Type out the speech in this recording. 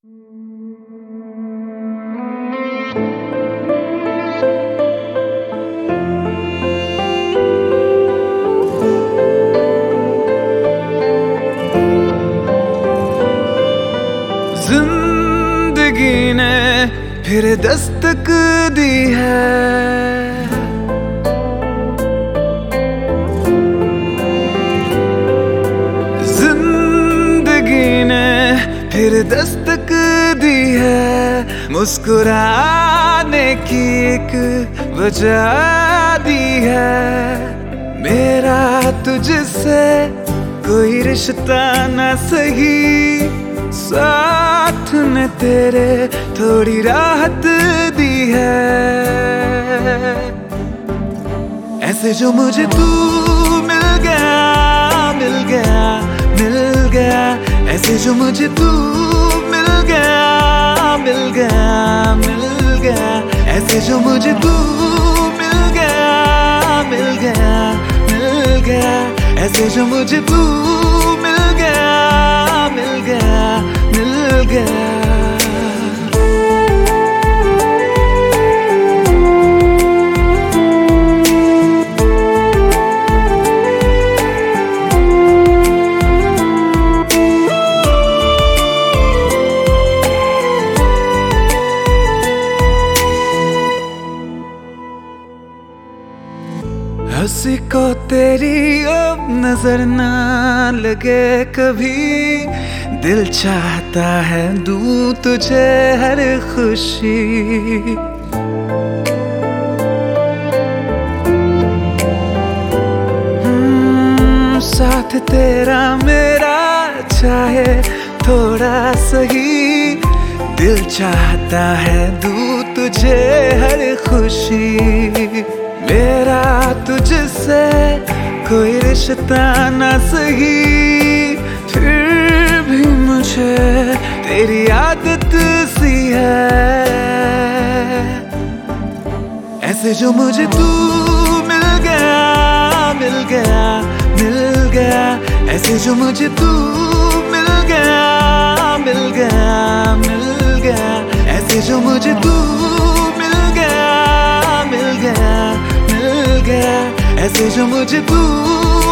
जिंदगी ने फिर दस्तक दी है, जिंदगी ने फिर दस्तक दी है। मुस्कुराने की एक वजह दी है। मेरा तुझसे कोई रिश्ता न सही, साथ ने तेरे थोड़ी राहत दी है। ऐसे जो मुझे तू मिल गया, मिल गया, मिल गया। ऐसे जो मुझे तू मिल गया, मिल गया, मिल गया। ऐसे जो मुझे तू मिल गया, मिल गया, मिल गया। ऐसे जो मुझे तू मिल गया, मिल गया, मिल गया। हंसी को तेरी अब नजर ना लगे कभी, दिल चाहता है दूं तुझे हर खुशी। साथ तेरा मेरा चाहे थोड़ा सही, दिल चाहता है दूं तुझे हर खुशी। मेरा तुझसे कोई रिश्ता न सही, फिर भी मुझे तेरी आदत सी है। ऐसे जो मुझे तू मिल गया, मिल गया, मिल गया। ऐसे जो मुझे तू मिल गया, मिल गया, मिल गया। ऐसे जो मुझे तू मिल गया, मिल गया, मिल गया। ऐसे जो मुझे तू